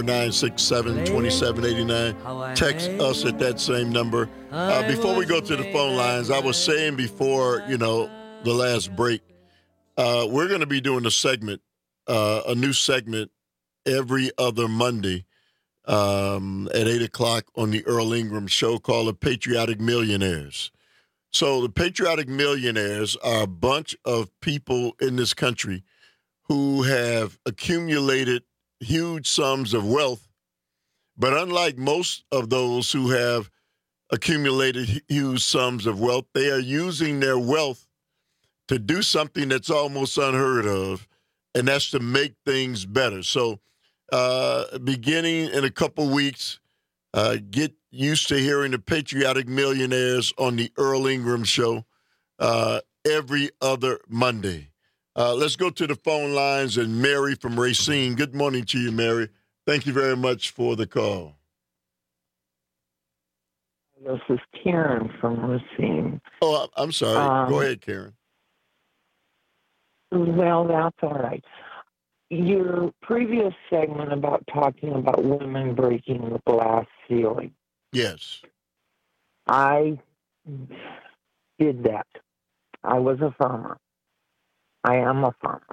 844-967-2789. Text us at that same number. Before we go to the phone lines, I was saying before, the last break, we're going to be doing a new segment every other Monday at 8 o'clock on the Earl Ingram Show called The Patriotic Millionaires. So the Patriotic Millionaires are a bunch of people in this country who have accumulated huge sums of wealth. But unlike most of those who have accumulated huge sums of wealth, they are using their wealth to do something that's almost unheard of, and that's to make things better. So beginning in a couple weeks, get used to hearing the Patriotic Millionaires on the Earl Ingram Show every other Monday. Let's go to the phone lines, and Mary from Racine. Good morning to you, Mary. Thank you very much for the call. This is Karen from Racine. Oh, I'm sorry. Go ahead, Karen. Well, that's all right. Your previous segment about talking about women breaking the glass ceiling. Yes. I did that. I was a farmer. I am a farmer.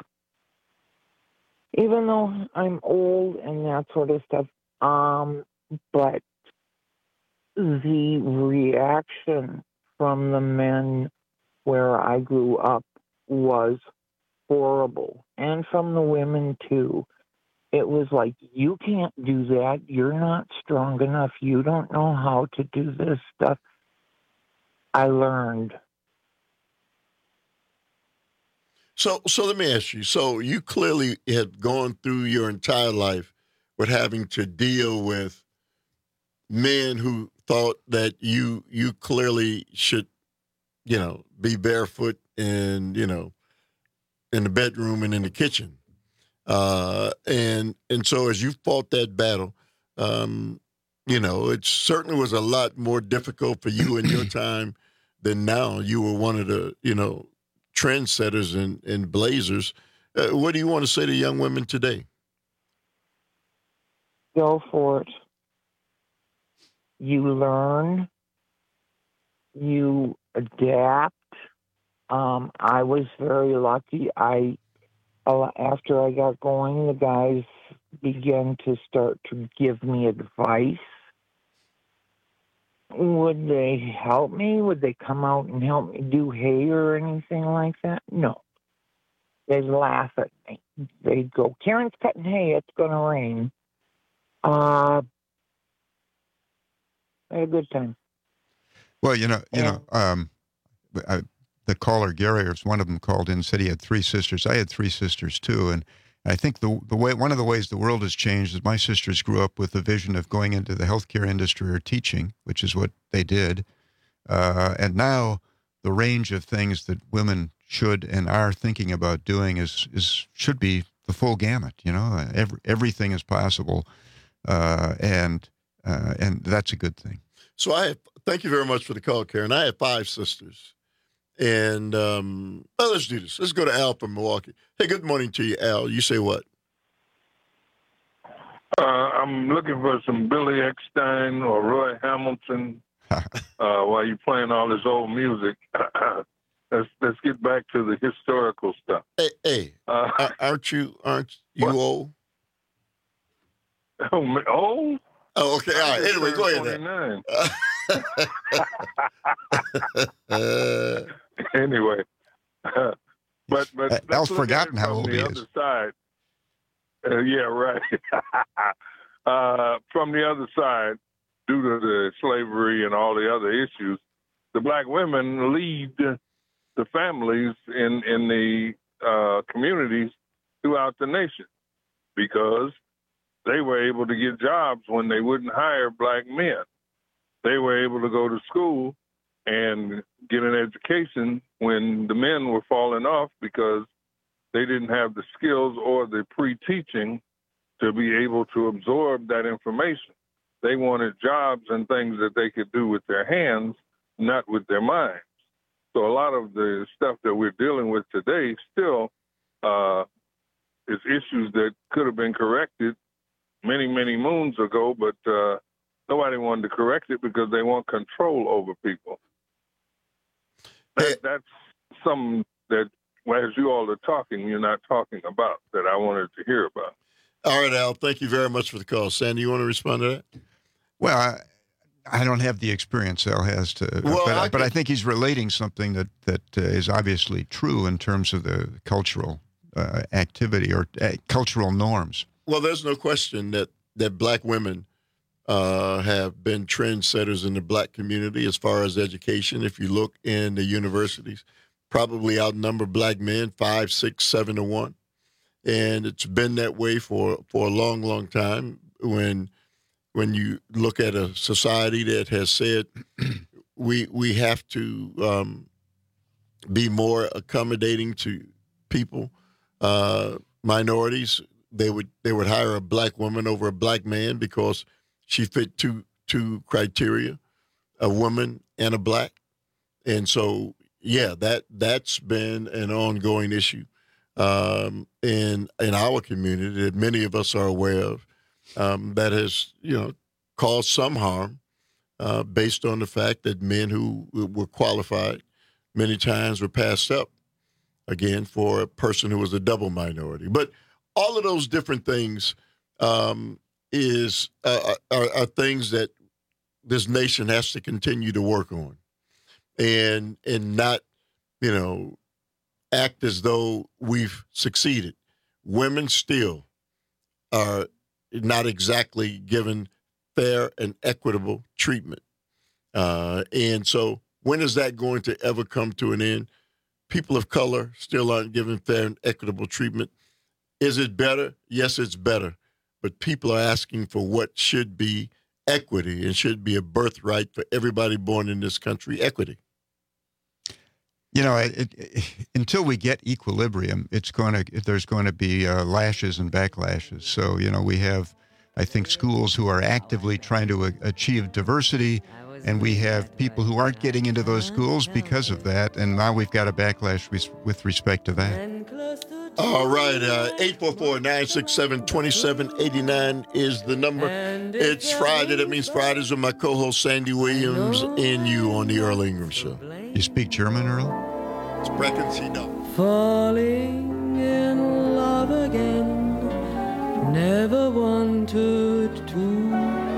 Even though I'm old and that sort of stuff, but the reaction from the men where I grew up was horrible. And from the women, too. It was like, you can't do that. You're not strong enough. You don't know how to do this stuff. I learned. So let me ask you. So you clearly have gone through your entire life with having to deal with men who thought that you clearly should, be barefoot and, in the bedroom and in the kitchen. And so as you fought that battle, it certainly was a lot more difficult for you in your time than now. You were one of the, trendsetters in blazers. What do you want to say to young women today? Go for it. You learn. You adapt. I was very lucky. After I got going, the guys began to start to give me advice. Would they help me? Would they come out and help me do hay or anything like that? No. They'd laugh at me. They'd go, Karen's cutting hay. It's going to rain. I had a good time. Well, the caller, Gary, or one of them called in and said he had three sisters. I had three sisters, too. And I think one of the ways the world has changed is my sisters grew up with the vision of going into the healthcare industry or teaching, which is what they did. And now the range of things that women should and are thinking about doing should be the full gamut. Everything is possible, and that's a good thing. So thank you very much for the call, Karen. I have 5 sisters. And let's do this. Let's go to Al from Milwaukee. Hey, good morning to you, Al. You say what? I'm looking for some Billy Eckstine or Roy Hamilton while you're playing all this old music. Let's get back to the historical stuff. Hey, aren't you old? Old? Oh, okay. All right. Anyway, go ahead. 29. Anyway, but Al's forgotten how old he is. Other side. Yeah, right. From the other side, due to the slavery and all the other issues, the black women lead the families in the communities throughout the nation because they were able to get jobs when they wouldn't hire black men. They were able to go to school and get an education when the men were falling off because they didn't have the skills or the pre-teaching to be able to absorb that information. They wanted jobs and things that they could do with their hands, not with their minds. So a lot of the stuff that we're dealing with today still is issues that could have been corrected many, many moons ago, but nobody wanted to correct it because they want control over people. That's something that, as you all are talking, you're not talking about, that I wanted to hear about. All right, Al, thank you very much for the call. Sandy, you want to respond to that? Well, I don't have the experience Al has to, but I think he's relating something that is obviously true in terms of the cultural activity or cultural norms. Well, there's no question that black women have been trendsetters in the black community as far as education. If you look in the universities, probably outnumber black men 5, 6, 7 to 1. And it's been that way for a long, long time. When you look at a society that has said we have to be more accommodating to people, minorities, they would hire a black woman over a black man because she fit two criteria, a woman and a black. And so, yeah, that's been an ongoing issue in our community that many of us are aware of. That has, caused some harm based on the fact that men who were qualified many times were passed up, again, for a person who was a double minority. But all of those different things are things that this nation has to continue to work on and not, act as though we've succeeded. Women still are not exactly given fair and equitable treatment. And so when is that going to ever come to an end? People of color still aren't given fair and equitable treatment. Is it better? Yes, it's better. But people are asking for what should be equity and should be a birthright for everybody born in this country, equity. Until we get equilibrium, there's going to be lashes and backlashes. So, we have, I think, schools who are actively trying to achieve diversity, and we have people who aren't getting into those schools because of that, and now we've got a backlash with respect to that. All right, 844-967-2789 is the number. It's Friday. That means Fridays with my co-host Sandy Williams and you on the Earl Ingram Show. You speak German, Earl? Sprechen Sie doch. Falling in love again, never wanted to.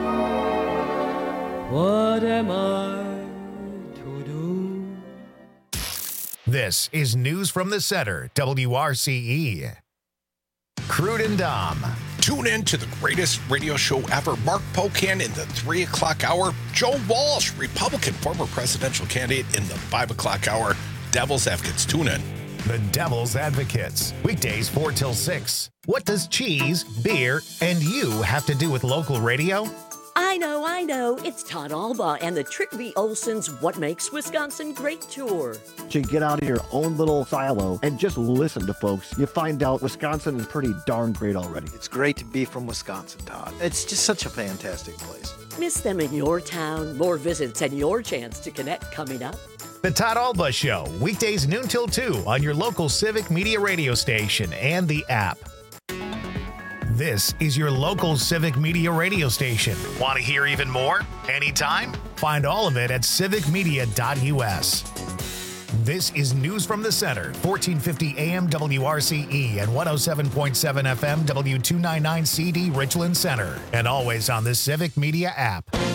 What am I to do? This is News from the Center, WRCE. Crude and Dom. Tune in to the greatest radio show ever. Mark Pocan in the 3 o'clock hour. Joe Walsh, Republican former presidential candidate, in the 5 o'clock hour. Devil's Advocates. Tune in. The Devil's Advocates. Weekdays 4 till 6. What does cheese, beer, and you have to do with local radio? I know. It's Todd Alba and the Trick V. Olson's What Makes Wisconsin Great tour. To get out of your own little silo and just listen to folks, you find out Wisconsin is pretty darn great already. It's great to be from Wisconsin, Todd. It's just such a fantastic place. Miss them in your town. More visits and your chance to connect coming up. The Todd Alba Show, weekdays noon till 2 on your local Civic Media radio station and the app. This is your local Civic Media radio station. Want to hear even more? Anytime? Find all of it at civicmedia.us. This is News from the Center, 1450 AM WRCE and 107.7 FM W299CD Richland Center, and always on the Civic Media app.